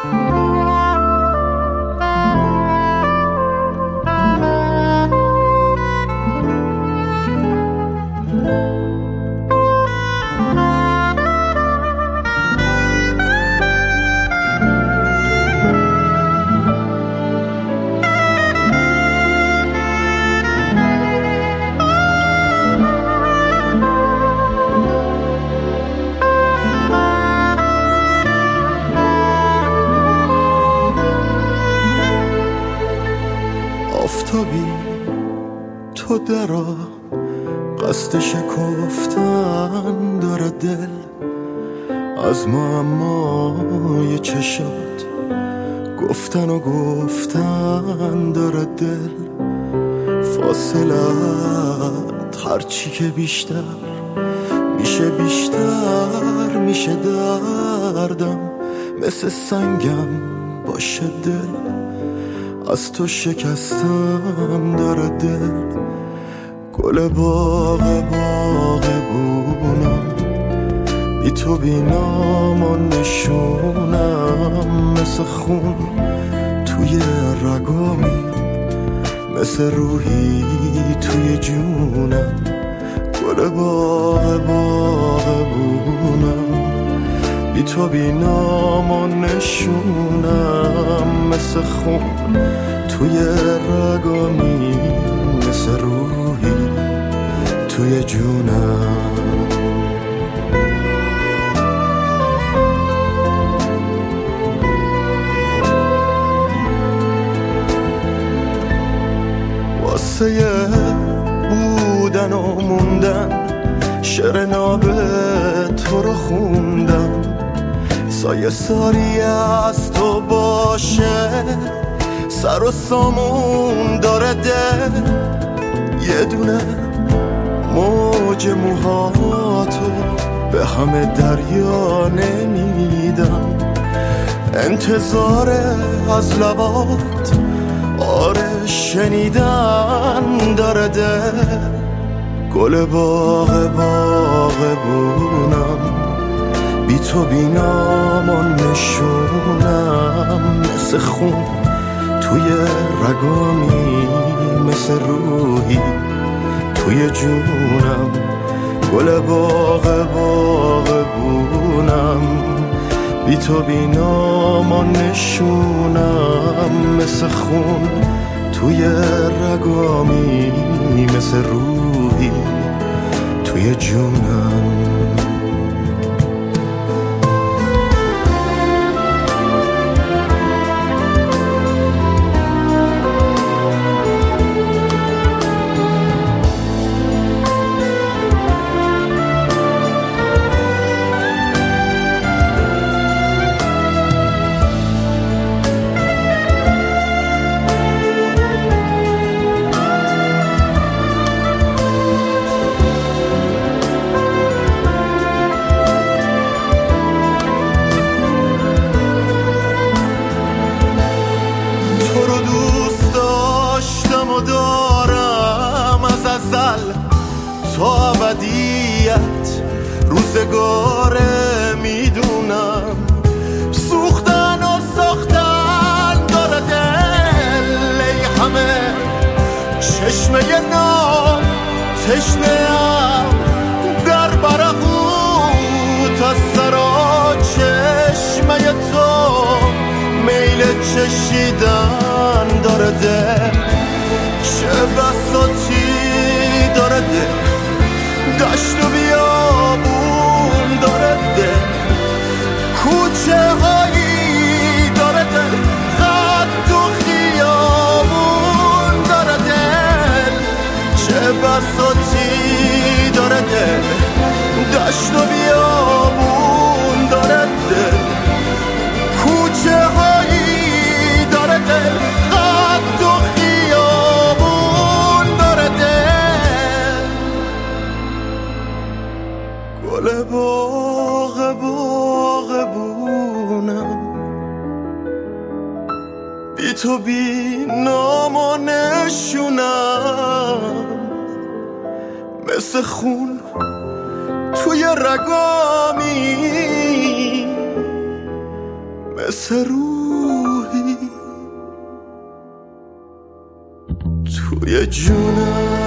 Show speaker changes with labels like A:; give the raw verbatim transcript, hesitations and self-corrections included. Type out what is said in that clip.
A: آفتابی تو درا قصد شکفتن داره دل از معمای چشات گفتن و گفتن داره دل فاصلت هرچی که بیشتر میشه بیشتر میشه دردم مثل سنگم باشه دل از تو شکستم داره دل گل باغ باغ بونم بی تو بی نام و نشونم مثل خون توی رگامی مثل روحی توی جونم گل باغ باغ بونم بی تو بی نام و نشونم مثل خون توی رگامی مثل روحی توی جونم واسه بودن و موندن شعر ناب تو رو خوندم سایه ساری از تو باشه سر و سامون داره دل یه دونه موج موهاتو به همه دریا نمیدم انتظار از لبات آره شنیدن داره دل گل باغ باغ بونم بی تو بی نام و نشونم مثل خون توی رگامی مثل روحی توی جونم گل باغ باغ بونم بی تو بی نام و نشونم مثل خون توی رگامی مثل روحی توی جونم تا ابدیت روزگاره میدونم سوختن و ساختن داره دل ای همه چشمه نام تشنه‌ام در برهوت از سرا چشمه تو میل چشیدن داره دل چه بساطی داره دل دشت و بیابون داره دل کوچه هایی داره دل خط و خیابون داره دل چه بساطی داره دل دشت و بیابون داره دل کوچه هایی داره دل خط و خیابون داره دل گل باغ باغ بونم بی تو بی نام و نشونم مثل خون توی رگامی مثل رو توی جونم.